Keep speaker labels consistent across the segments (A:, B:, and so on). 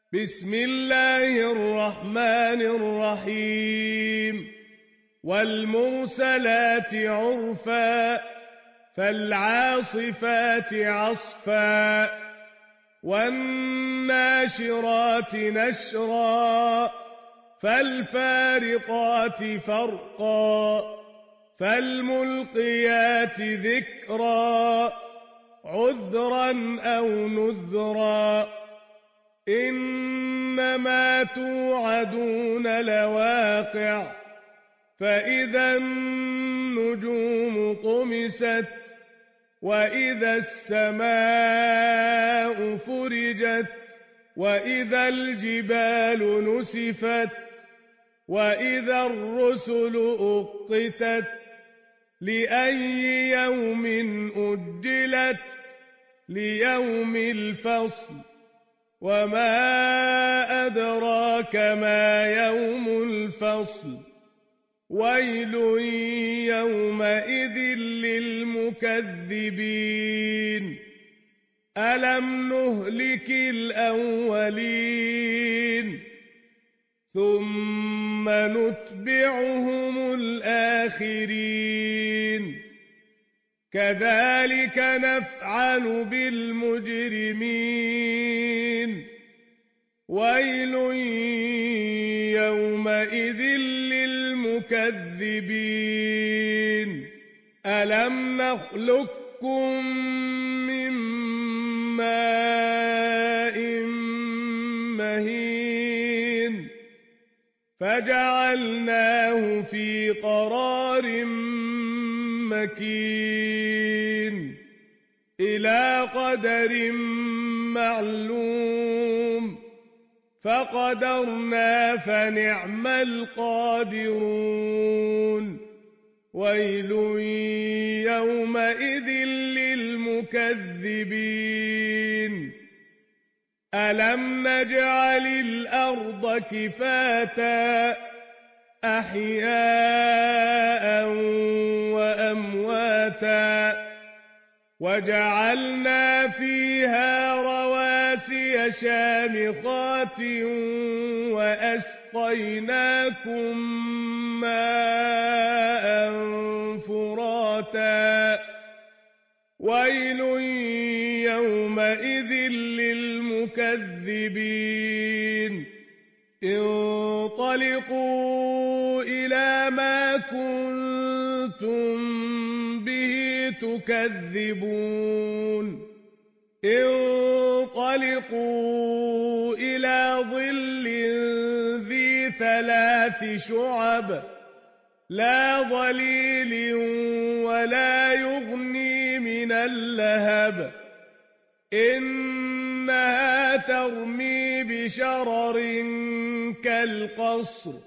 A: بسم الله الرحمن الرحيم والمرسلات عرفا فالعاصفات عصفا والناشرات نشرا فالفارقات فرقا فالملقيات ذكرا عذرا أو نذرا إنما توعدون لواقع فإذا النجوم طمست وإذا السماء فرجت وإذا الجبال نسفت وإذا الرسل أقتت لأي يوم أجلت ليوم الفصل وما أدراك ما يوم الفصل ويل يومئذ للمكذبين ألم نهلك الأولين ثم نتبعهم الآخرين كذلك نفعل بالمجرمين ويل يومئذ للمكذبين ألم نخلقكم من ماء مهين فجعلناه في قرار مكين إلى قدر معلوم فقدرنا فنعم القادرون ويل يومئذ للمكذبين ألم نجعل الأرض كفاتا أحياء وأمواتا وجعلنا فيها رواسي شامخات وأسقيناكم ماء فراتا ويل يومئذ للمكذبين انطلقوا إلى ما كنتم به تكذبون انطلقوا إلى ظل ذي 3 شعب لا ظليل ولا يغني من اللهب إنها ترمي بشرر كالقصر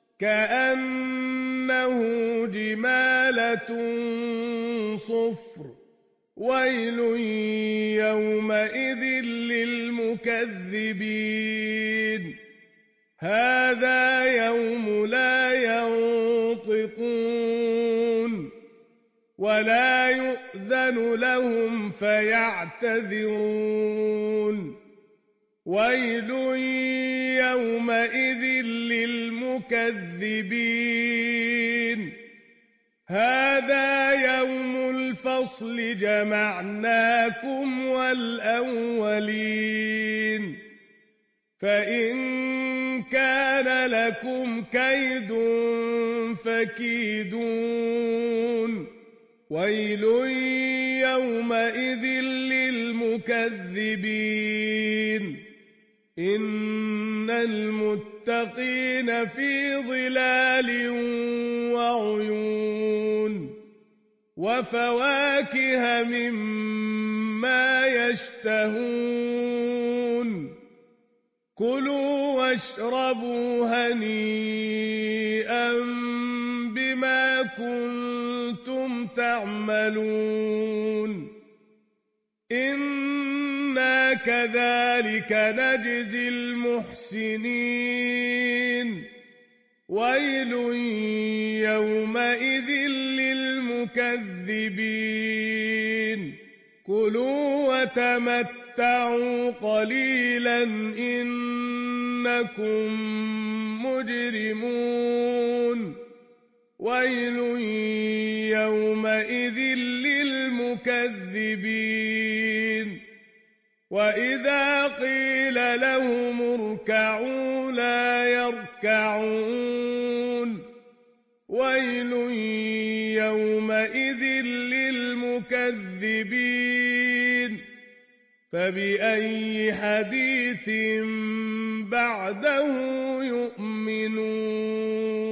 A: كأنه جمالة صفر ويل يومئذ للمكذبين هذا يوم لا ينطقون ولا يؤذن لهم فيعتذرون ويل يومئذ للمكذبين هذا يوم الفصل جمعناكم والأولين فإن كان لكم كيد فكيدون ويل يومئذ للمكذبين إن المتقين في ظلال وعيون وفواكه مما يشتهون كلوا واشربوا هنيئا بما كنتم تعملون إنا كذلك نجزي المحسنين ويل يومئذ للمكذبين كلوا وتمتعوا قليلا إنكم مجرمون ويل يومئذ للمكذبين وإذا قيل لهم اركعوا لا يركعون ويل يومئذ للمكذبين فبأي حديث بعده يؤمنون